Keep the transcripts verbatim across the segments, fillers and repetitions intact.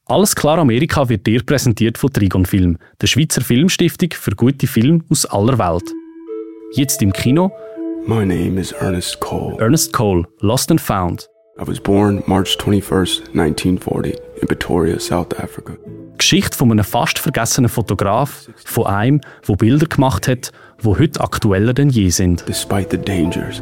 Alles klar Amerika wird dir präsentiert von Trigon Film, der Schweizer Filmstiftung für gute Filme aus aller Welt. Jetzt im Kino. My name is Ernest Cole. Ernest Cole, Lost and Found. I was born March twenty-first, nineteen forty in Pretoria, South Africa. Die Geschichte von einem fast vergessenen Fotograf, von einem, der Bilder gemacht hat, die heute aktueller denn je sind. Despite the dangers,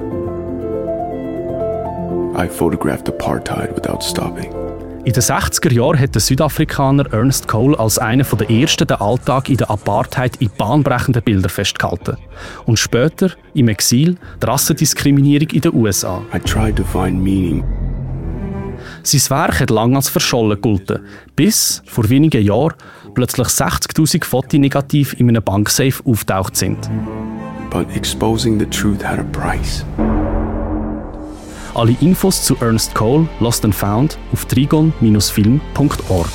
I photographed apartheid without stopping. In den sechziger Jahren hat der Südafrikaner Ernest Cole als einer der ersten den Alltag in der Apartheid in bahnbrechenden Bildern festgehalten. Und später, im Exil, die Rassendiskriminierung in den U S A. I tried to find meaning. Sein Werk hat lange als verschollen gegolten, bis vor wenigen Jahren plötzlich sechzigtausend Fotos negativ in einem Banksafe auftaucht sind. But exposing the truth had a price. Alle Infos zu Ernest Cole, Lost and Found auf trigon Bindestrich film Punkt org.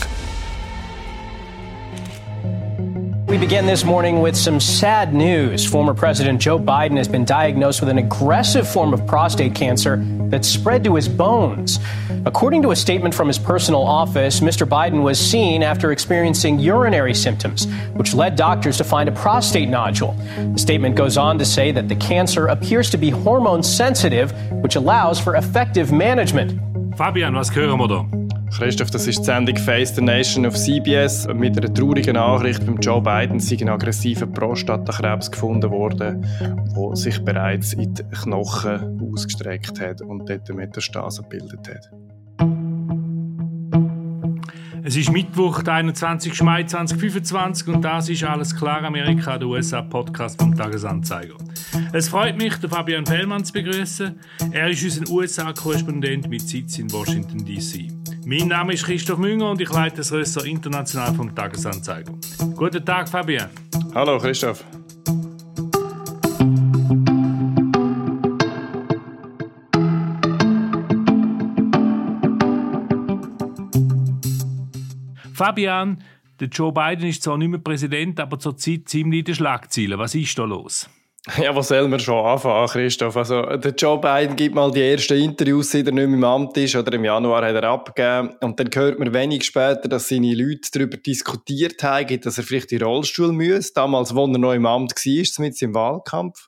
We begin this morning with some sad news. Former President Joe Biden has been diagnosed with an aggressive form of prostate cancer that spread to his bones. According to a statement from his personal office, Mister Biden was seen after experiencing urinary symptoms, which led doctors to find a prostate nodule. The statement goes on to say that the cancer appears to be hormone sensitive, which allows for effective management. Fabian, was hören wir da? Christoph, das ist die Sendung Face the Nation auf C B S. Mit einer traurigen Nachricht, beim Joe Biden sei ein aggressiver Prostatakrebs gefunden worden, der sich bereits in die Knochen ausgestreckt hat und dort Metastasen gebildet hat. Es ist Mittwoch, der einundzwanzigsten Mai zweitausendfünfundzwanzig und das ist «Alles klar Amerika», der U S A-Podcast vom Tagesanzeiger. Es freut mich, den Fabian Fellmann zu begrüßen. Er ist unser U S A-Korrespondent mit Sitz in Washington D C Mein Name ist Christoph Münger und ich leite das Ressort international vom Tagesanzeiger. Guten Tag, Fabian. Hallo, Christoph. Fabian, der Joe Biden ist zwar nicht mehr Präsident, aber zurzeit ziemlich in den Schlagzeilen. Was ist da los? Ja, wo soll man schon anfangen, Christoph? Also, der Joe Biden gibt mal die ersten Interviews, seit er nicht mehr im Amt ist, oder im Januar hat er abgegeben. Und dann hört man wenig später, dass seine Leute darüber diskutiert haben, dass er vielleicht in den Rollstuhl müsste. Damals, als er noch im Amt war, mit seinem Wahlkampf.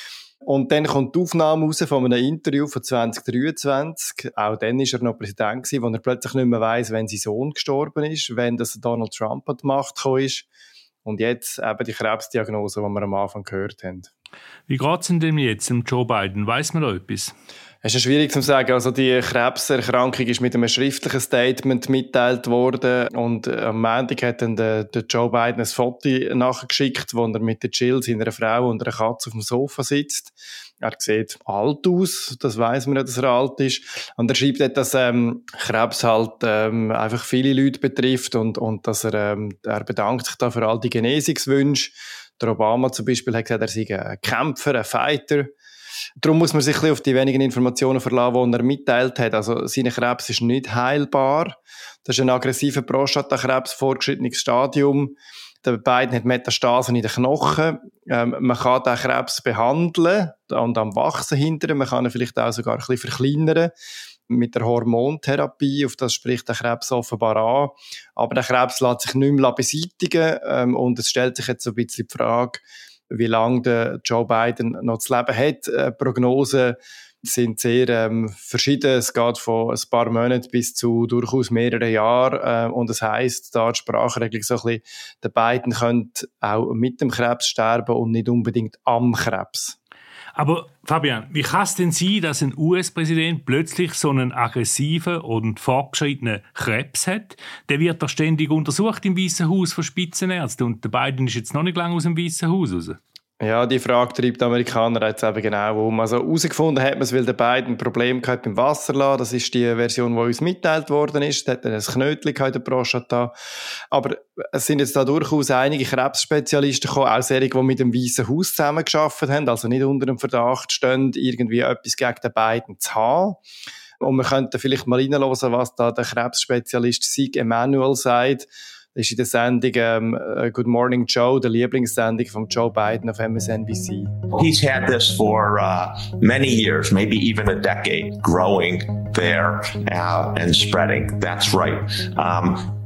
Und dann kommt die Aufnahme raus von einem Interview von zwanzig dreiundzwanzig. Auch dann war er noch Präsident gewesen, wo er plötzlich nicht mehr weiss, wenn sein Sohn gestorben ist, wenn das Donald Trump an die Macht gekommen ist. Und jetzt eben die Krebsdiagnose, die wir am Anfang gehört haben. Wie geht es denn jetzt dem Joe Biden? Weiss man da etwas? Es ist schwierig zu sagen. Also die Krebserkrankung ist mit einem schriftlichen Statement mitgeteilt worden und am Montag hat dann der, der Joe Biden ein Foto nachgeschickt, wo er mit der Jill, seiner Frau und einer Katze auf dem Sofa sitzt. Er sieht alt aus, das weiss man ja, dass er alt ist. Und er schreibt dort, dass ähm, Krebs halt ähm, einfach viele Leute betrifft und, und dass er, ähm, er bedankt sich da für all die Genesungswünsche. Der Obama zum Beispiel hat gesagt, er sei ein Kämpfer, ein Fighter. Darum muss man sich ein bisschen auf die wenigen Informationen verlassen, die er mitteilt hat. Also, sein Krebs ist nicht heilbar. Das ist ein aggressiver Prostatakrebs, vorgeschrittenes Stadium. Der Biden hat Metastasen in den Knochen. Ähm, man kann den Krebs behandeln und am Wachsen hindern. Man kann ihn vielleicht auch sogar ein bisschen verkleinern mit der Hormontherapie. Auf das spricht der Krebs offenbar an. Aber der Krebs lässt sich nicht mehr beseitigen. Ähm, und es stellt sich jetzt so ein bisschen die Frage, wie lange der Joe Biden noch zu leben hat. Äh, Prognosen sind sehr ähm, verschieden. Es geht von ein paar Monaten bis zu durchaus mehreren Jahren. Äh, und das heisst, da die Sprachregelung so ein bisschen, der Biden könnte auch mit dem Krebs sterben und nicht unbedingt am Krebs. Aber Fabian, wie kann es denn sein, dass ein U S-Präsident plötzlich so einen aggressiven und fortgeschrittenen Krebs hat? Der wird doch ständig untersucht im Weißen Haus von Spitzenärzten und der Biden ist jetzt noch nicht lange aus dem Weißen Haus raus. Ja, die Frage treibt die Amerikaner jetzt eben genau um. Also herausgefunden hat man es, weil der Biden ein Problem gehabt beim Wasserlassen. Das ist die Version, die uns mitteilt worden ist. Da hat er ein Knötchen in der Prostata. Aber es sind jetzt da durchaus einige Krebsspezialisten gekommen, auch solche, die mit dem Weißen Haus zusammengearbeitet haben, also nicht unter dem Verdacht stehen, irgendwie etwas gegen den Biden zu haben. Und wir könnten vielleicht mal reinhören, was da der Krebsspezialist Sig Emanuel sagt. Das ist in der Sendung ähm, Good Morning Joe, der Lieblingssendung von Joe Biden auf M S N B C. He's had this for uh, many years, maybe even a decade, growing there uh, and spreading. That's right. Um,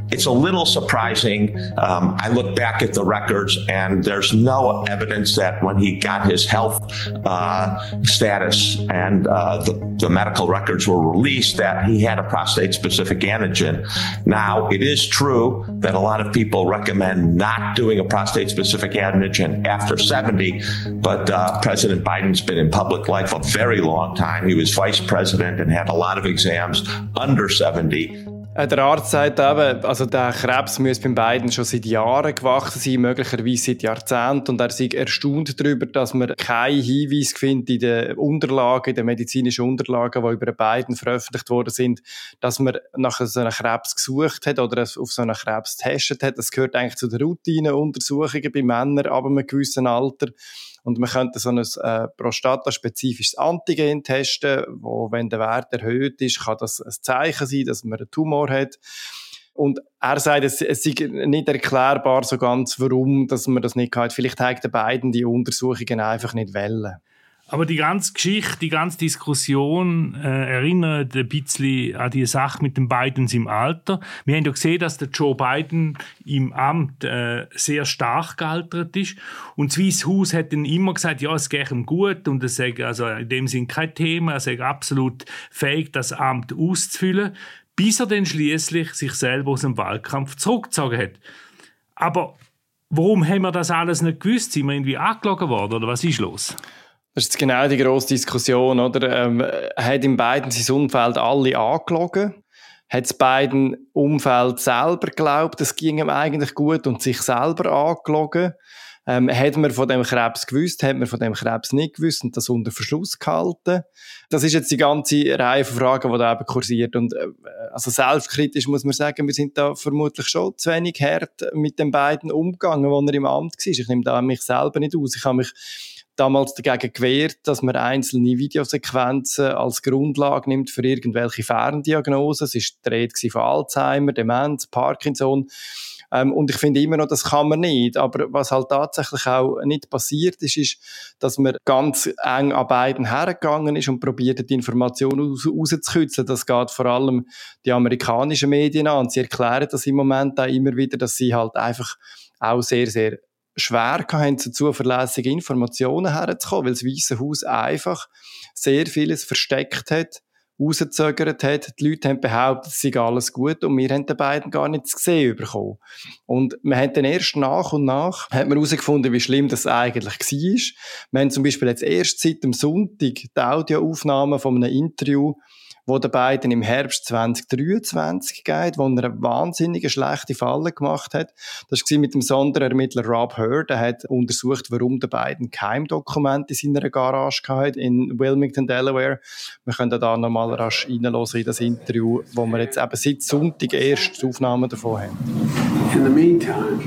it's a little surprising. Um, I look back at the records, and there's no evidence that when he got his health uh, status and uh, the, the medical records were released, that he had a prostate-specific antigen. Now, it is true that a lot of people recommend not doing a prostate-specific antigen after seventy, but uh, President Biden's been in public life a very long time. He was vice president and had a lot of exams under seventy. Der Arzt sagt eben, also der Krebs müsse beim Biden schon seit Jahren gewachsen sein, möglicherweise seit Jahrzehnten. Und er sei erstaunt darüber, dass man keinen Hinweis findet in den Unterlagen, in den medizinischen Unterlagen, die über Biden veröffentlicht worden sind, dass man nach so einem Krebs gesucht hat oder auf so einen Krebs getestet hat. Das gehört eigentlich zu den Routineuntersuchungen bei Männern ab einem gewissen Alter. Und man könnte so ein äh, prostataspezifisches Antigen testen, wo, wenn der Wert erhöht ist, kann das ein Zeichen sein, dass man einen Tumor hat. Und er sagt, es, es sei nicht erklärbar so ganz, warum dass man das nicht hat. Vielleicht hat der Biden die Untersuchungen einfach nicht wollen. Aber die ganze Geschichte, die ganze Diskussion äh, erinnert ein bisschen an die Sache mit den Bidens im Alter. Wir haben ja gesehen, dass der Joe Biden im Amt äh, sehr stark gealtert ist. Und das Weiße Haus hat dann immer gesagt, ja, es geht ihm gut und es sei also in dem Sinn kein Thema, er sei absolut fähig, das Amt auszufüllen, bis er dann schliesslich sich selber aus dem Wahlkampf zurückgezogen hat. Aber warum haben wir das alles nicht gewusst? Sind wir irgendwie angelogen worden oder was ist los? Das ist genau die grosse Diskussion, oder? Ähm, hat im Biden sein Umfeld alle angelogen? Hat das Biden Umfeld selber geglaubt, es ging ihm eigentlich gut und sich selber angelogen? Ähm, hat man von dem Krebs gewusst, hat man von dem Krebs nicht gewusst und das unter Verschluss gehalten? Das ist jetzt die ganze Reihe von Fragen, die da eben kursiert. Und, äh, also selbstkritisch muss man sagen, wir sind da vermutlich schon zu wenig hart mit den beiden umgegangen, als er im Amt war. Ich nehme da mich selber nicht aus. Ich habe mich damals dagegen gewehrt, dass man einzelne Videosequenzen als Grundlage nimmt für irgendwelche Ferndiagnosen. Es war die Rede von Alzheimer, Demenz, Parkinson. Ähm, und ich finde immer noch, das kann man nicht. Aber was halt tatsächlich auch nicht passiert ist, ist, dass man ganz eng an beiden hergegangen ist und probiert, die Informationen raus, rauszukitzeln. Das geht vor allem die amerikanischen Medien an. Und sie erklären das im Moment auch immer wieder, dass sie halt einfach auch sehr, sehr schwer haben, zu zuverlässigen Informationen herzukommen, weil das Weiße Haus einfach sehr vieles versteckt hat, rausgezögert hat. Die Leute haben behauptet, es sei alles gut und wir haben den beiden gar nicht zu sehen bekommen. Und wir haben dann erst nach und nach hat man herausgefunden, wie schlimm das eigentlich war. Wir haben zum Beispiel jetzt erst seit dem Sonntag die Audioaufnahmen von einem Interview, wo der Biden im Herbst zwanzig dreiundzwanzig geht, wo er eine wahnsinnige schlechte Falle gemacht hat. Das war mit dem Sonderermittler Rob Hur, der hat untersucht, warum der Biden Keimdokumente in seiner Garage hatte in Wilmington, Delaware. Wir können da nochmal rasch reinhören in das Interview, wo wir jetzt eben seit Sonntag erst die Aufnahmen davon haben. In the meantime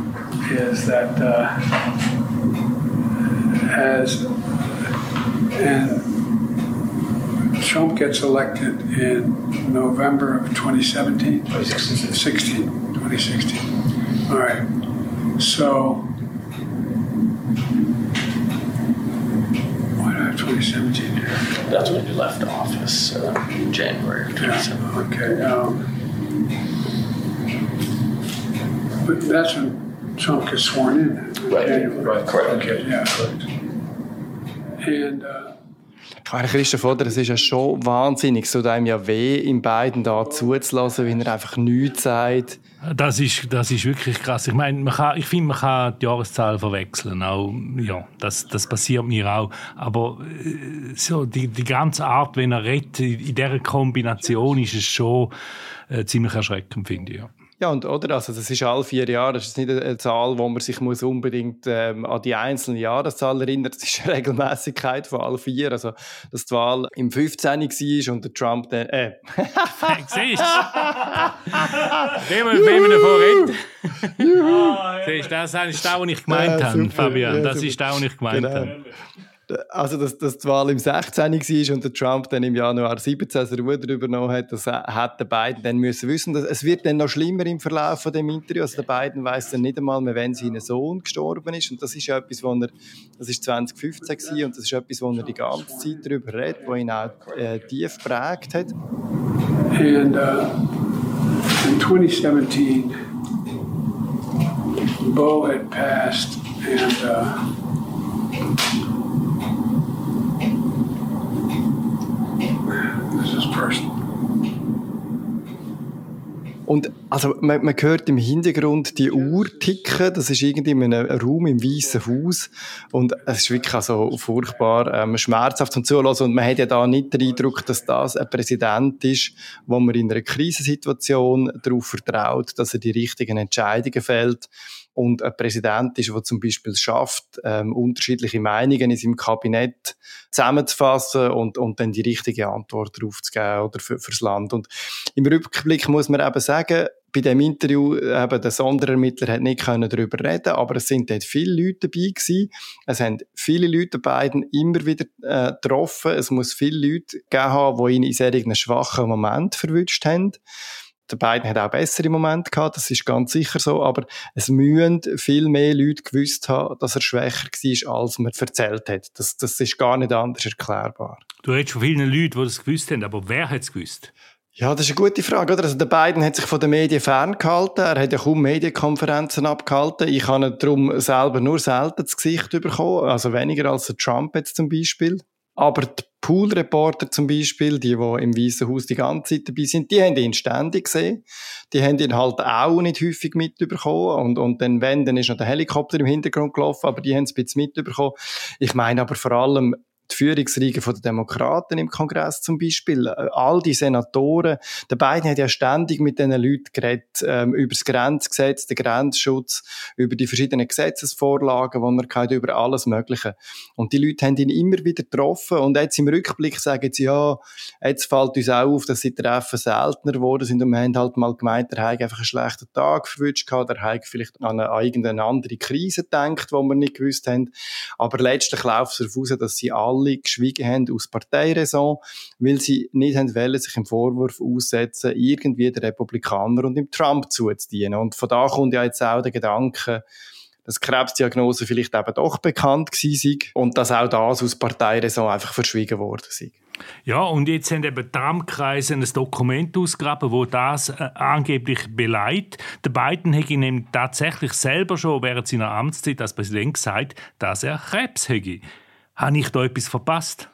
is that uh, as and Trump gets elected in November of twenty seventeen? twenty sixteen. twenty sixteen. All right. So, why do I have twenty seventeen here? That's when you left office, uh, in January of twenty seventeen. Yeah, okay. Um, but that's when Trump gets sworn in. Right, January. right, correct. Okay, yeah. Correct. And, uh, Christoph, oder? Es ist ja schon wahnsinnig, so einem ja weh, in beiden da zuzulassen, wie er einfach nichts sagt. Das ist, das ist wirklich krass. Ich meine, man kann, ich finde, man kann die Jahreszahl verwechseln. Auch, ja, das, das passiert mir auch. Aber äh, so die, die ganze Art, wenn er redet, in dieser Kombination ist es schon äh, ziemlich erschreckend, finde ich. Ja. Ja, und, oder? Also, das ist alle vier Jahre. Das ist nicht eine Zahl, wo man sich muss unbedingt ähm, an die einzelne Jahreszahl erinnert. Das ist eine Regelmäßigkeit von alle vier. Also, dass die Wahl im fünfzehn war und der Trump dann. Äh. Siehst du? Wenn wir, wenn wir davon reden. Siehst du, das ist das, was ich gemeint ja, habe, Fabian. Ja, das super. Ist das, was ich gemeint genau. habe. Also, dass, dass die Wahl im sechzehn war und der Trump dann im Januar siebzehn das Ruder übernommen hat, das hätte Biden dann müssen wissen. Es wird dann noch schlimmer im Verlauf von dem Interview. Also, der Biden weiss dann nicht einmal mehr, wenn sein Sohn gestorben ist. Und das ist etwas, wo er, das ist zwanzig fünfzehn gewesen, und das ist etwas, wo er die ganze Zeit darüber redet, wo ihn auch äh, tief geprägt hat. And, uh, in twenty seventeen, Beau had passed, and uh, this is personal. Und also man, man hört im Hintergrund die Uhr ticken, das ist irgendwie in einem Raum im Weißen Haus und es ist wirklich also furchtbar ähm, schmerzhaft zum Zuhören und man hat ja da nicht den Eindruck, dass das ein Präsident ist, wo man in einer Krisensituation darauf vertraut, dass er die richtigen Entscheidungen fällt. Und ein Präsident ist, der zum Beispiel schafft, ähm, unterschiedliche Meinungen in seinem Kabinett zusammenzufassen und, und dann die richtige Antwort darauf zu geben oder für, fürs Land. Und im Rückblick muss man eben sagen, bei dem Interview, eben, der Sonderermittler hat nicht können darüber reden, aber es sind dort viele Leute dabei gewesen. Es haben viele Leute beiden immer wieder äh, getroffen. Es muss viele Leute gegeben haben, die ihn in solchen schwachen Momenten verwünscht haben. Der Biden hat auch bessere Momente gehabt, das ist ganz sicher so, aber es müssen viel mehr Leute gewusst haben, dass er schwächer war, als man erzählt hat. Das, das ist gar nicht anders erklärbar. Du redest von vielen Leuten, die das gewusst haben, aber wer hat es gewusst? Ja, das ist eine gute Frage, oder? Also der Biden hat sich von den Medien ferngehalten, er hat ja kaum Medienkonferenzen abgehalten. Ich habe ihn darum selber nur selten das Gesicht bekommen, also weniger als der Trump jetzt zum Beispiel. Aber die Pool-Reporter zum Beispiel, die, die im Weißen Haus die ganze Zeit dabei sind, die haben ihn ständig gesehen. Die haben ihn halt auch nicht häufig mitbekommen. Und, und dann, wenn, dann ist noch der Helikopter im Hintergrund gelaufen, aber die haben es ein bisschen mitbekommen. Ich meine aber vor allem die Führungsriege der Demokraten im Kongress zum Beispiel, all die Senatoren, der Biden hat ja ständig mit diesen Leuten geredet, ähm, über das Grenzgesetz, den Grenzschutz, über die verschiedenen Gesetzesvorlagen, die er hatte, über alles Mögliche. Und die Leute haben ihn immer wieder getroffen und jetzt im Rückblick sagen sie, ja, jetzt fällt uns auch auf, dass sie Treffen seltener geworden sind und wir haben halt mal gemeint, er hat einfach einen schlechten Tag verwünscht gehabt, er hat vielleicht an eine, an irgendeine andere Krise gedacht, die wir nicht gewusst haben. Aber letztlich läuft es darauf raus, dass sie alle alle geschwiegen haben aus Parteiräson, weil sie nicht haben wollen, sich im Vorwurf aussetzen, irgendwie den Republikanern und dem Trump zuzudienen. Und von da kommt ja jetzt auch der Gedanke, dass Krebsdiagnose vielleicht eben doch bekannt gewesen sei und dass auch das aus Parteiräson einfach verschwiegen worden sei. Ja, und jetzt haben eben Trump-Kreise ein Dokument ausgegraben, wo das äh, angeblich beleidigt. Der Biden hat ihm tatsächlich selber schon während seiner Amtszeit als Präsident gesagt, dass er Krebs hätte. Habe ich da etwas verpasst?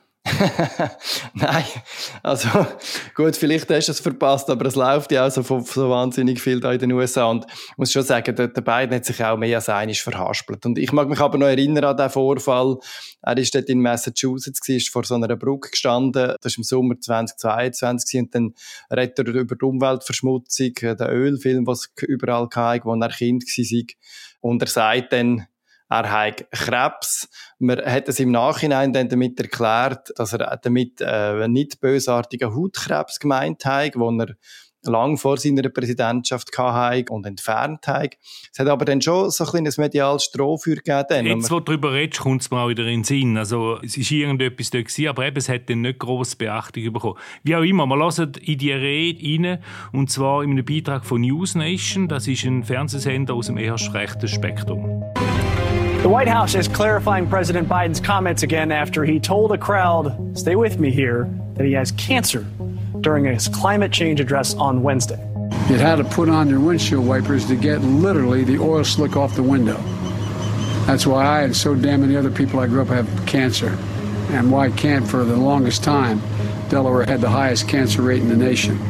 Nein, also gut, vielleicht hast du es verpasst, aber es läuft ja auch so, so wahnsinnig viel da in den U S A und ich muss schon sagen, der, der Biden hat sich auch mehr als einmal verhaspelt und ich mag mich aber noch erinnern an diesen Vorfall, er war dort in Massachusetts, ist vor so einer Brücke gestanden, das war im Sommer zweitausendzweiundzwanzig und dann redet er über die Umweltverschmutzung, den Ölfilm, den es überall hatte, wo er Kind war und er sagt dann, er hat Krebs. Man hat es im Nachhinein dann damit erklärt, dass er damit äh, nicht bösartigen Hautkrebs gemeint hat, den er lang vor seiner Präsidentschaft hatte und entfernt hat. Es hat aber dann schon so ein kleines mediales Strohfeuer gegeben. Jetzt, wo du darüber redest, kommt es mir auch wieder in den Sinn. Also, es war irgendetwas dort gewesen, aber eben, es hat dann nicht grosse Beachtung bekommen. Wie auch immer, wir hören in die Rede rein, und zwar in einem Beitrag von News Nation. Das ist ein Fernsehsender aus dem erst rechten Spektrum. The White House is clarifying President Biden's comments again after he told a crowd, stay with me here, that he has cancer during his climate change address on Wednesday. You had to put on your windshield wipers to get literally the oil slick off the window. That's why I and so damn many other people I grew up have cancer. And why can't for the longest time, Delaware had the highest cancer rate in the nation.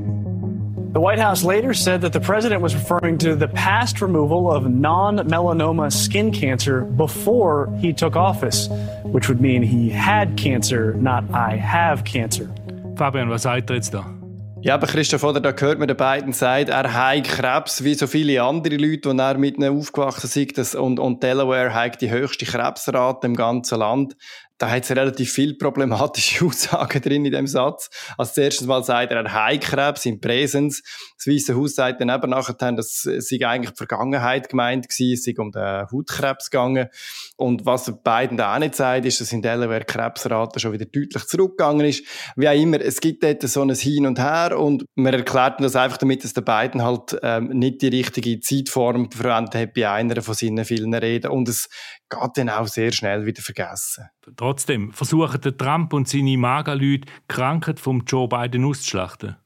The White House later said that the president was referring to the past removal of non-melanoma skin cancer before he took office, which would mean he had cancer, not I have cancer. Fabian, was sagt er jetzt da? Ja, aber Christoph, oder, da hört man den beiden sagt, er hat Krebs, wie so viele andere Leute, die er mit ihnen aufgewachsen sind, und, und Delaware hat die höchste Krebsrate im ganzen Land. Da hat es relativ viele problematische Aussagen drin in dem Satz. Als erstes Mal sagt er, er hat Krebs in Präsenz. Das Weiße Haus sagt dann eben nachher, dass es eigentlich die Vergangenheit gemeint war, es sei um den Hautkrebs gegangen. Und was Biden da auch nicht sagt, ist, dass in Delaware die Krebsrate schon wieder deutlich zurückgegangen ist. Wie auch immer, es gibt dort so ein Hin und Her und man erklärt das einfach damit, dass der Biden halt ähm, nicht die richtige Zeitform verwendet hat bei einer von seinen vielen Reden und es geht dann auch sehr schnell wieder vergessen. Trotzdem versuchen der Trump und seine Maga-Leute die Krankheit von Joe Biden auszuschlachten.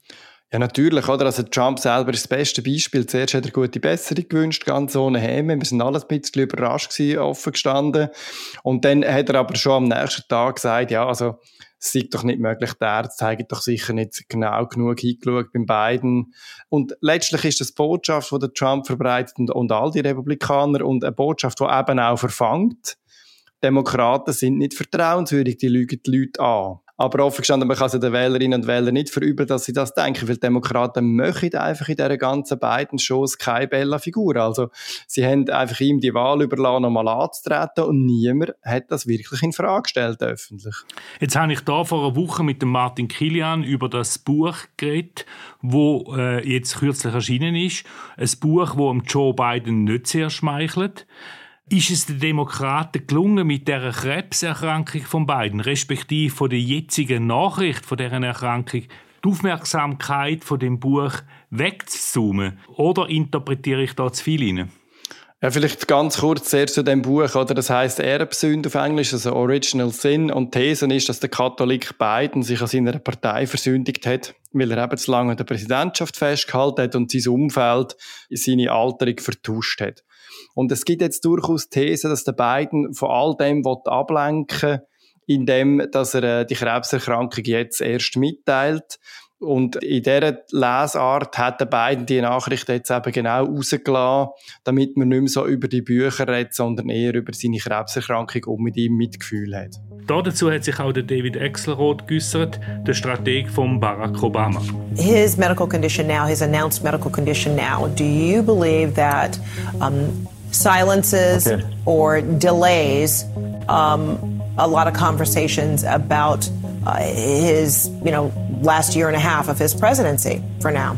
Ja, natürlich, oder? Also Trump selber ist das beste Beispiel. Zuerst hat er gute Besserung gewünscht, ganz ohne Häme. Wir sind alle ein bisschen überrascht gewesen, offen gestanden. Und dann hat er aber schon am nächsten Tag gesagt, ja, also, es sei doch nicht möglich, die Ärzte haben doch sicher nicht genau genug hingeschaut beim Biden. Und letztlich ist das die Botschaft, die der Trump verbreitet und, und all die Republikaner und eine Botschaft, die eben auch verfangt. Demokraten sind nicht vertrauenswürdig, die lügen die Leute an. Aber offen gestanden, man kann es den Wählerinnen und Wählern nicht verübeln, dass sie das denken, weil die Demokraten möchten einfach in dieser ganzen beiden Shows keine Bella-Figur. Also, sie haben einfach ihm die Wahl überlassen, nochmal anzutreten und niemand hat das wirklich in Frage gestellt, öffentlich. Jetzt habe ich da vor einer Woche mit dem Martin Kilian über das Buch geredet, wo äh, jetzt kürzlich erschienen ist. Ein Buch, das Joe Biden nicht sehr schmeichelt. Ist es den Demokraten gelungen, mit dieser Krebserkrankung von Biden, respektive von der jetzigen Nachricht von dieser Erkrankung, die Aufmerksamkeit von dem Buch wegzuzoomen? Oder interpretiere ich da zu viel rein? Ja, vielleicht ganz kurz zuerst zu dem Buch, oder? Das heisst Erbsünde auf Englisch, also Original Sin. Und die These ist, dass der Katholik Biden sich an seiner Partei versündigt hat, weil er eben zu lange an der Präsidentschaft festgehalten hat und sein Umfeld seine Alterung vertuscht hat. Und es gibt jetzt durchaus Thesen, dass der Biden von all dem ablenken will, indem dass er äh, die Krebserkrankung jetzt erst mitteilt. Und in dieser Lesart hat der Biden die Nachricht jetzt eben genau rausgelassen, damit man nicht mehr so über die Bücher redet, sondern eher über seine Krebserkrankung und mit ihm Mitgefühl hat. Dazu hat sich auch der David Axelrod geäussert, der Strateg von Barack Obama. His medical condition now, his announced medical condition now, do you believe that um, silences okay. or delays um, a lot of conversations about uh, his, you know, last year and a half of his presidency for now?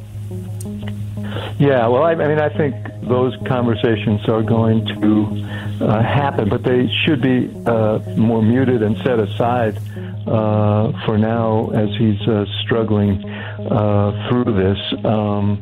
Yeah, well, I, I mean, I think those conversations are going to uh, happen, but they should be uh, more muted and set aside uh, for now as he's uh, struggling uh, through this. Um,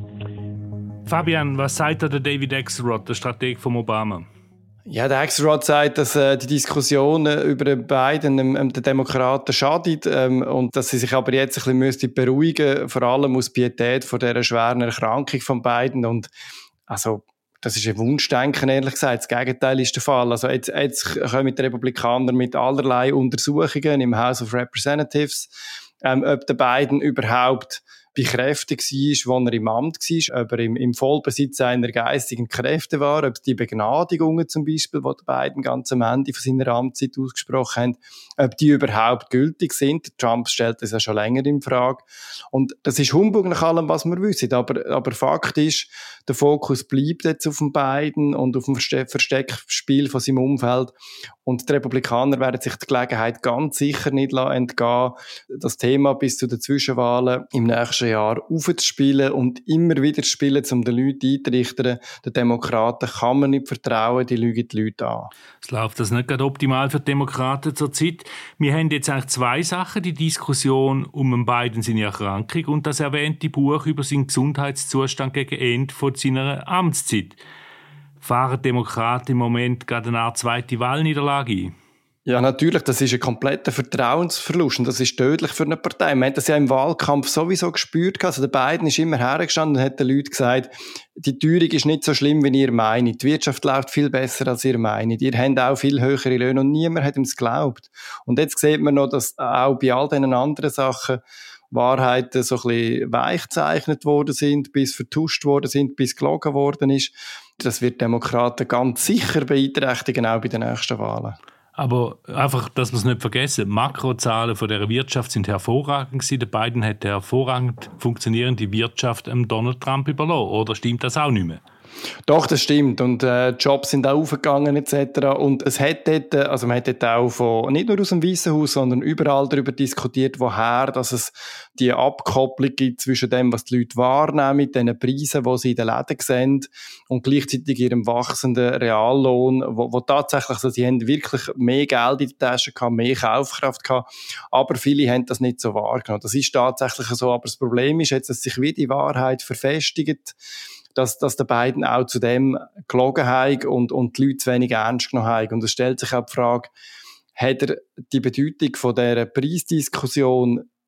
Fabian, was sagt der David Axelrod, der Strateg von Obama? Ja, der Axelrod sagt, dass äh, die Diskussion äh, über den Biden ähm, den Demokraten schadet ähm, und dass sie sich aber jetzt ein bisschen müsste beruhigen, vor allem aus Pietät vor dieser schweren Erkrankung von Biden. Und also das ist ein Wunschdenken, ehrlich gesagt. Das Gegenteil ist der Fall. Also jetzt, jetzt kommen die Republikaner mit allerlei Untersuchungen im House of Representatives, ähm, ob der Biden überhaupt bei Kräften war, wo er im Amt war, ob er im, im Vollbesitz seiner geistigen Kräfte war, ob die Begnadigungen zum Beispiel, die die beiden ganz am Ende von seiner Amtszeit ausgesprochen haben, ob die überhaupt gültig sind. Trump stellt das ja schon länger in Frage. Und das ist Humbug nach allem, was wir wissen. Aber, aber Fakt ist, der Fokus bleibt jetzt auf dem Biden und auf dem Verste- Versteckspiel von seinem Umfeld. Und die Republikaner werden sich die Gelegenheit ganz sicher nicht entgehen, das Thema bis zu den Zwischenwahlen im nächsten Jahr aufzuspielen und immer wieder zu spielen, um den Leuten einzurichten, den Demokraten kann man nicht vertrauen, die lügen die Leute an. Es läuft das nicht gerade optimal für die Demokraten zurzeit. Wir haben jetzt eigentlich zwei Sachen, die Diskussion um Biden seine Erkrankung und das erwähnte Buch über seinen Gesundheitszustand gegen Ende von seiner Amtszeit. Fahren Demokraten im Moment gerade eine Art zweite Wahlniederlage ein? Ja, natürlich, das ist ein kompletter Vertrauensverlust und das ist tödlich für eine Partei. Man hat das ja im Wahlkampf sowieso gespürt. Also der Biden ist immer hergestanden und hat den Leuten gesagt, die Teuerung ist nicht so schlimm, wie ihr meint. Die Wirtschaft läuft viel besser, als ihr meint. Ihr habt auch viel höhere Löhne und niemand hat ihm es geglaubt. Und jetzt sieht man noch, dass auch bei all diesen anderen Sachen Wahrheiten so ein bisschen weich gezeichnet worden sind, bis vertuscht worden sind, bis gelogen worden ist. Das wird Demokraten ganz sicher beeinträchtigen, auch bei den nächsten Wahlen. Aber einfach, dass wir es nicht vergessen, Makrozahlen von dieser Wirtschaft sind hervorragend gewesen. Der Biden hat eine hervorragend funktionierende Wirtschaft dem Donald Trump überlassen. Oder stimmt das auch nicht mehr? Doch, das stimmt. Und äh, Jobs sind auch aufgegangen et cetera. Und es hat dort, also man hat dort auch von, nicht nur aus dem Weißen Haus, sondern überall darüber diskutiert, woher, dass es die Abkopplung gibt zwischen dem, was die Leute wahrnehmen, den Preisen, die sie in den Läden sehen, und gleichzeitig ihrem wachsenden Reallohn, wo, wo tatsächlich, also sie haben wirklich mehr Geld in der Tasche gehabt, mehr Kaufkraft gehabt, aber viele haben das nicht so wahrgenommen. Das ist tatsächlich so, aber das Problem ist jetzt, dass sich wie die Wahrheit verfestigt, dass, dass der Biden auch zu dem gelogen hat und, und die Leute zu wenig ernst genommen haben. Und es stellt sich auch die Frage, hat er die Bedeutung von dieser Preisdiskussion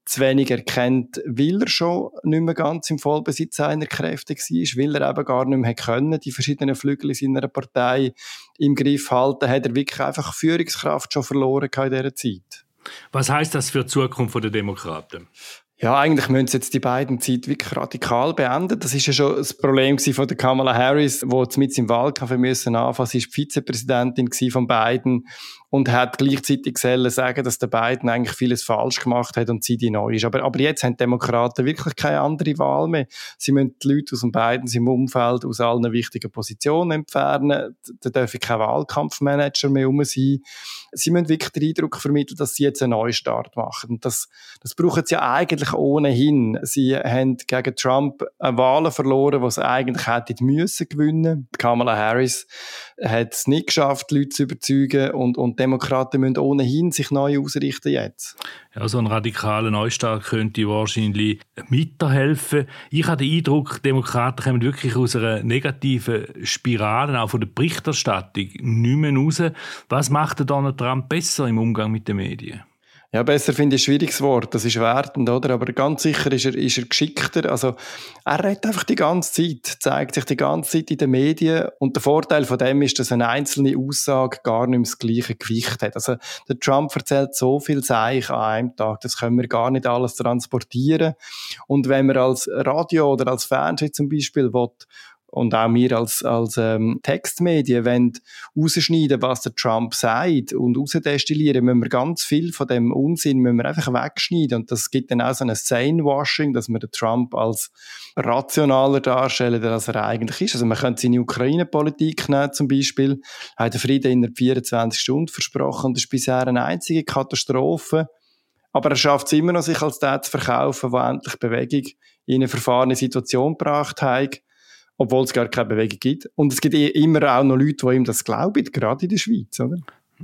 zu wenig erkennt, weil er schon nicht mehr ganz im Vollbesitz seiner Kräfte war, weil er eben gar nicht mehr können, die verschiedenen Flügel in seiner Partei im Griff halten, hat er wirklich einfach Führungskraft schon verloren in dieser Zeit. Was heisst das für die Zukunft der Demokraten? Ja, eigentlich müssen sie jetzt die beiden Zeit wirklich radikal beenden. Das ist ja schon das Problem von der Kamala Harris, die mit im Wahlkampf müssen anfangen. Sie war die Vizepräsidentin von Biden und hat gleichzeitig sagen, dass der Biden eigentlich vieles falsch gemacht hat und sie die neu ist. Aber, aber jetzt haben die Demokraten wirklich keine andere Wahl mehr. Sie müssen die Leute aus dem Bidens im Umfeld aus allen wichtigen Positionen entfernen. Da dürfen keine Wahlkampfmanager mehr rum sein. Sie müssen wirklich den Eindruck vermitteln, dass sie jetzt einen Neustart machen. Und das, das brauchen sie ja eigentlich ohnehin. Sie haben gegen Trump eine Wahl verloren, die sie eigentlich hätten müssen gewinnen. Kamala Harris hat es nicht geschafft, Leute zu überzeugen, und, und Demokraten müssen ohnehin sich neu ausrichten jetzt. Ja, so ein radikaler Neustart könnte wahrscheinlich mithelfen. Ich habe den Eindruck, Demokraten kommen wirklich aus einer negativen Spirale, auch von der Berichterstattung, nicht mehr raus. Was macht der Donald Trump besser im Umgang mit den Medien? Ja, besser finde ich ein schwieriges Wort, das ist wertend, oder? Aber ganz sicher ist er, ist er geschickter. Also, er redet einfach die ganze Zeit, zeigt sich die ganze Zeit in den Medien, und der Vorteil von dem ist, dass eine einzelne Aussage gar nicht mehr das gleiche Gewicht hat. Also, der Trump erzählt so viel Zeich an einem Tag, das können wir gar nicht alles transportieren. Und wenn man als Radio oder als Fernsehen zum Beispiel will, und auch wir als, als ähm, Textmedien wollen rausschneiden, was der Trump sagt, und rausdestillieren, müssen wir ganz viel von dem Unsinn müssen wir einfach wegschneiden. Und das gibt dann auch so ein Sane-Washing, dass wir den Trump als rationaler darstellen, als er eigentlich ist. Also man könnte seine Ukraine-Politik nehmen zum Beispiel, hat den Frieden innerhalb vierundzwanzig Stunden versprochen, und das ist bisher eine einzige Katastrophe. Aber er schafft es immer noch, sich als der zu verkaufen, der endlich Bewegung in eine verfahrene Situation gebracht hat, obwohl es gar keine Bewegung gibt. Und es gibt immer auch noch Leute, die ihm das glauben, gerade in der Schweiz, oder?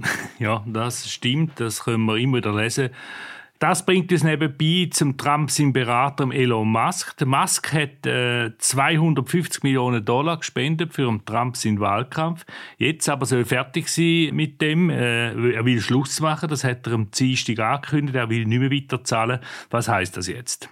Ja, das stimmt, das können wir immer wieder lesen. Das bringt uns nebenbei zum Trump seinen Berater Elon Musk. Der Musk hat äh, zweihundertfünfzig Millionen Dollar gespendet für den Trump seinen Wahlkampf. Jetzt aber soll er fertig sein mit dem. Äh, er will Schluss machen, das hat er am Dienstag angekündigt. Er will nicht mehr weiter zahlen. Was heisst das jetzt?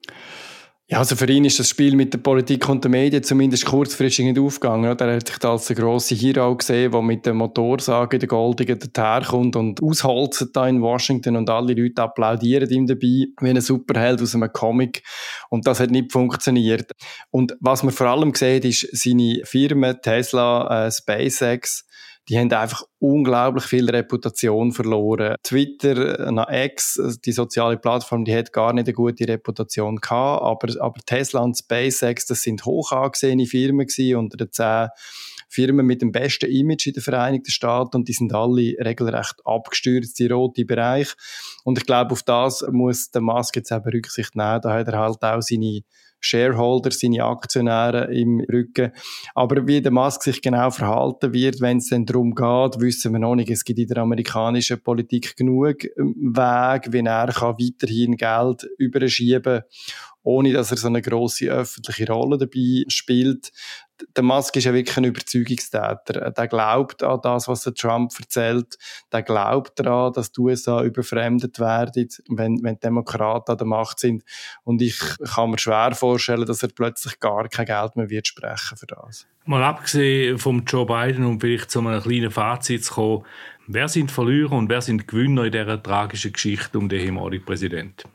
Ja, also für ihn ist das Spiel mit der Politik und den Medien zumindest kurzfristig nicht aufgegangen. Er hat sich da als der grosse Hero gesehen, der mit der Motorsage der Goldigen daherkommt und ausholzt da in Washington, und alle Leute applaudieren ihm dabei wie ein Superheld aus einem Comic. Und das hat nicht funktioniert. Und was man vor allem sieht, ist seine Firmen Tesla, äh, SpaceX, die haben einfach unglaublich viel Reputation verloren. Twitter, na X, die soziale Plattform, die hat gar nicht eine gute Reputation gehabt, aber, aber Tesla und SpaceX, das sind hoch angesehene Firmen gewesen, unter den zehn Firmen mit dem besten Image in den Vereinigten Staaten, und die sind alle regelrecht abgestürzt in den roten Bereich. Und ich glaube, auf das muss der Musk jetzt eben Rücksicht nehmen. Da hat er halt auch seine Shareholder, seine Aktionäre im Rücken. Aber wie der Musk sich genau verhalten wird, wenn es dann darum geht, wissen wir noch nicht. Es gibt in der amerikanischen Politik genug Wege, wie er kann weiterhin Geld überschieben, ohne dass er so eine grosse öffentliche Rolle dabei spielt. Der Musk ist ja wirklich ein Überzeugungstäter. Der glaubt an das, was der Trump erzählt. Der glaubt daran, dass die U S A überfremdet werden, wenn, wenn die Demokraten an der Macht sind. Und ich kann mir schwer vorstellen, dass er plötzlich gar kein Geld mehr wird sprechen für das. Mal abgesehen vom Joe Biden, um vielleicht zu einem kleinen Fazit zu kommen, wer sind die Verlierer und wer sind die Gewinner in dieser tragischen Geschichte um den ehemaligen Präsidenten?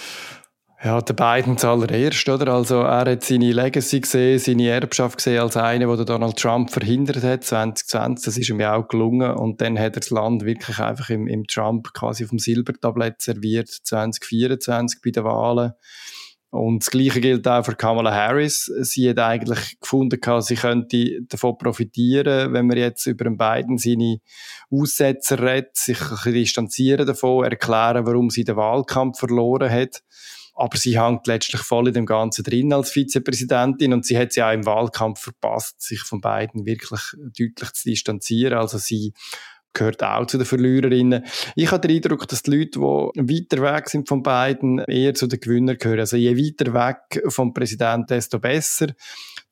Ja, der Biden zuallererst, oder? Also, er hat seine Legacy gesehen, seine Erbschaft gesehen als eine, die Donald Trump verhindert hat, zwanzig zwanzig. Das ist ihm ja auch gelungen. Und dann hat er das Land wirklich einfach im, im Trump quasi auf dem Silbertablett serviert, zwanzig vierundzwanzig bei den Wahlen. Und das Gleiche gilt auch für Kamala Harris. Sie hat eigentlich gefunden, sie könnte davon profitieren, wenn wir jetzt über den Biden seine Aussetzer redet, sich ein bisschen distanzieren davon, erklären, warum sie den Wahlkampf verloren hat. Aber sie hängt letztlich voll in dem Ganzen drin als Vizepräsidentin, und sie hat sie auch im Wahlkampf verpasst, sich von beiden wirklich deutlich zu distanzieren. Also sie gehört auch zu den Verliererinnen. Ich habe den Eindruck, dass die Leute, die weiter weg sind von beiden, eher zu den Gewinnern gehören. Also je weiter weg vom Präsidenten, desto besser.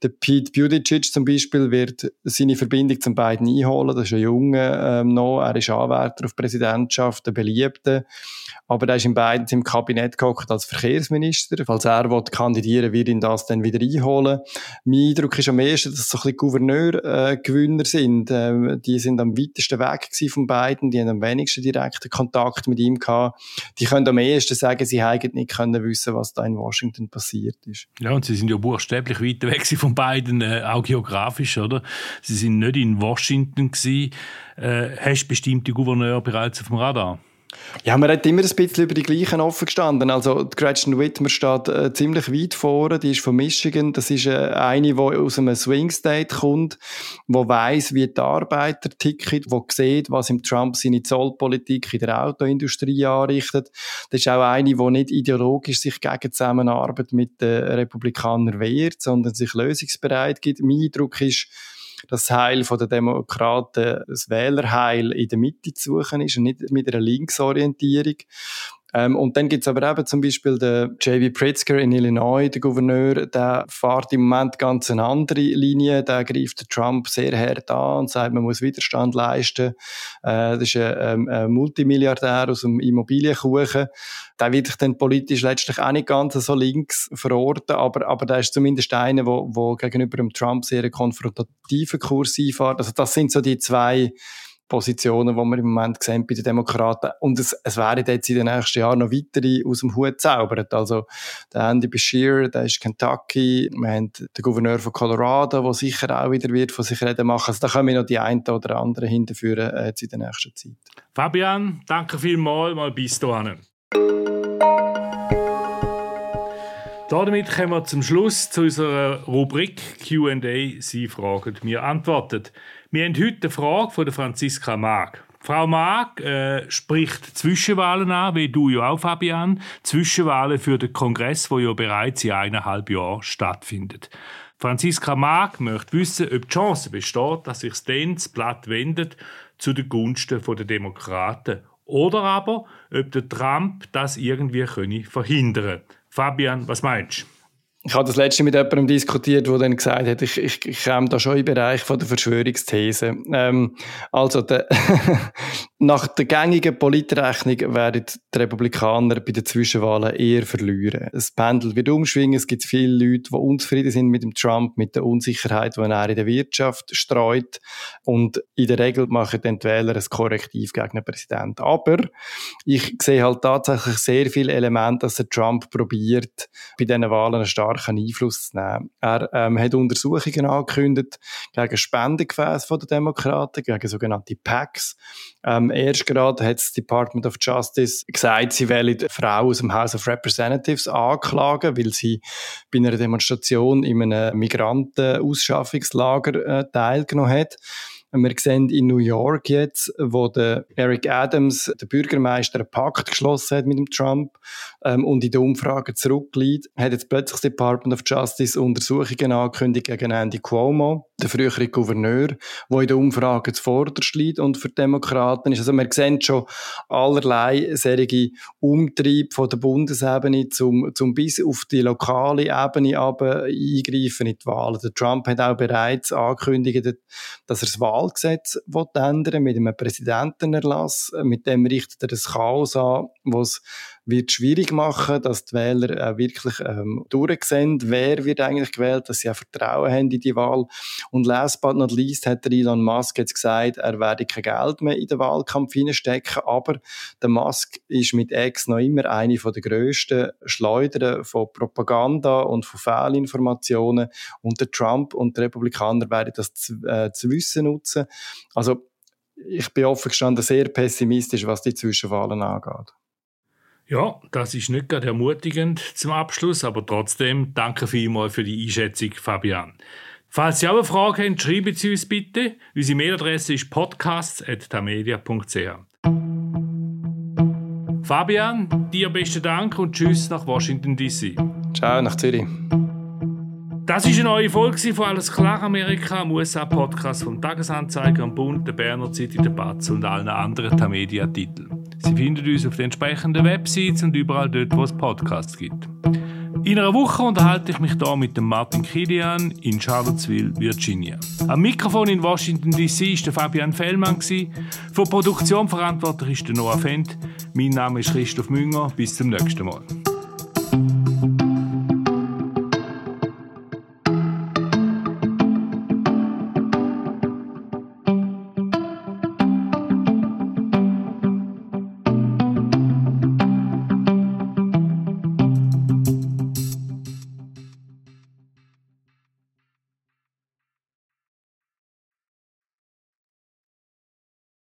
Der Pete Buttigieg zum Beispiel wird seine Verbindung zum Biden einholen. Das ist ein Junge ähm, noch. Er ist Anwärter auf Präsidentschaft, ein Beliebter. Aber er ist in Biden im Kabinett gehockt als Verkehrsminister. Falls er will kandidieren, wird ihn das dann wieder einholen. Mein Eindruck ist am ehesten, dass so ein bisschen Gouverneur-Gewinner äh, sind. Ähm, die sind am weitesten weg gewesen von Biden. Die haben am wenigsten direkten Kontakt mit ihm gehabt. Die können am ehesten sagen, sie hätten nicht können wissen, was da in Washington passiert ist. Ja, und sie sind ja buchstäblich weit weg von Biden, äh, auch geografisch, oder? Sie sind nicht in Washington gewesen. Äh, hast du bestimmte Gouverneure bereits auf dem Radar? Ja, man hat immer ein bisschen über die gleichen offen gestanden. Also die Gretchen Whitmer steht äh, ziemlich weit vorne. Die ist von Michigan. Das ist äh, eine, die aus einem Swing State kommt, die weiss, wie die Arbeiter ticken, die sieht, was im Trump seine Zollpolitik in der Autoindustrie anrichtet. Das ist auch eine, die nicht ideologisch sich gegen Zusammenarbeit mit den Republikanern wehrt, sondern sich lösungsbereit gibt. Mein Eindruck ist, das Heil der Demokraten, das Wählerheil in der Mitte zu suchen ist und nicht mit einer Linksorientierung. Ähm, und dann gibt's aber eben zum Beispiel den J B Pritzker in Illinois, der Gouverneur, der fährt im Moment ganz eine andere Linie, der greift Trump sehr hart an und sagt, man muss Widerstand leisten. Äh, das ist ein, ein Multimilliardär aus dem Immobilienkuchen. Der wird sich dann politisch letztlich auch nicht ganz so links verorten, aber, aber der ist zumindest einer, der, der gegenüber dem Trump sehr einen konfrontativen Kurs einfährt. Also das sind so die zwei Positionen, die wir im Moment sehen bei den Demokraten. Und es, es werden jetzt in den nächsten Jahren noch weitere aus dem Hut zaubert. Also, der Andy Beshear, der ist Kentucky. Wir haben den Gouverneur von Colorado, der sicher auch wieder wird von sich reden machen. Also, da können wir noch die einen oder anderen hinterführen, äh, jetzt in der nächsten Zeit. Fabian, danke vielmals, mal bis dahin. Damit kommen wir zum Schluss zu unserer Rubrik Q and A. Sie fragen, wir antworten. Wir haben heute eine Frage von der Franziska Mag. Frau Mag äh, spricht Zwischenwahlen an, wie du ja auch, Fabian. Zwischenwahlen für den Kongress, der ja bereits in eineinhalb Jahren stattfindet. Franziska Mag möchte wissen, ob die Chance besteht, dass sich dann das Blatt wendet zu den Gunsten der Demokraten. Oder aber, ob der Trump das irgendwie verhindern könne. Fabian, was meinst du? Ich habe das letzte mit jemandem diskutiert, der dann gesagt hat, ich, ich, ich komme da schon im Bereich von der Verschwörungsthese. Ähm, also, de, nach der gängigen Politrechnung werden die Republikaner bei den Zwischenwahlen eher verlieren. Das Pendel wird umschwingen, es gibt viele Leute, die unzufrieden sind mit dem Trump, mit der Unsicherheit, die er in der Wirtschaft streut. Und in der Regel machen dann die Wähler ein Korrektiv gegen den Präsidenten. Aber ich sehe halt tatsächlich sehr viele Elemente, dass der Trump probiert, bei diesen Wahlen einen starken Einfluss zu nehmen. Er ähm, hat Untersuchungen angekündigt gegen Spendengefäße von den Demokraten, gegen sogenannte PACs. Ähm, erst gerade hat das Department of Justice gesagt, sie wollen eine Frau aus dem House of Representatives anklagen, weil sie bei einer Demonstration in einem Migrantenausschaffungslager äh, teilgenommen hat. Wir sehen in New York jetzt, wo der Eric Adams, der Bürgermeister, einen Pakt geschlossen hat mit dem Trump ähm, und in den Umfragen zurückliegt, hat jetzt plötzlich das Department of Justice Untersuchungen angekündigt gegen Andy Cuomo, der frühere Gouverneur, der in den Umfragen zuvorderst liegt und für die Demokraten ist. Also wir sehen schon allerlei solche Umtriebe von der Bundesebene zum, zum bis auf die lokale Ebene aber eingreifen in die Wahlen. Der Trump hat auch bereits angekündigt, dass er das Wahl Gesetz ändern mit einem Präsidentenerlass. Mit dem richtet er das Chaos an, was wird schwierig machen, dass die Wähler äh, wirklich ähm, durchsehen, wer wird eigentlich gewählt, dass sie auch Vertrauen haben in die Wahl. Und last but not least hat der Elon Musk jetzt gesagt, er werde kein Geld mehr in den Wahlkampf hineinstecken, aber der Musk ist mit X noch immer eine der grössten Schleudern von Propaganda und von Fehlinformationen und der Trump und die Republikaner werden das zu, äh, zu wissen nutzen. Also ich bin offen gestanden sehr pessimistisch, was die Zwischenwahlen angeht. Ja, das ist nicht gerade ermutigend zum Abschluss, aber trotzdem danke vielmals für die Einschätzung, Fabian. Falls Sie auch eine Frage haben, schreiben Sie uns bitte. Unsere Mailadresse ist podcasts at tamedia punkt c h. Fabian, dir besten Dank und tschüss nach Washington D C. Ciao, nach Zürich. Das war eine neue Folge von «Alles klar Amerika», dem U S A-Podcast vom Tagesanzeiger, am Bund, der Berner Zeitung, der Batz und allen anderen Tamedia-Titeln. Sie finden uns auf den entsprechenden Websites und überall dort, wo es Podcasts gibt. In einer Woche unterhalte ich mich hier mit dem Martin Kilian in Charlottesville, Virginia. Am Mikrofon in Washington D C war der Fabian Fellmann. Für die Produktion verantwortlich ist der Noah Fendt. Mein Name ist Christoph Münger. Bis zum nächsten Mal.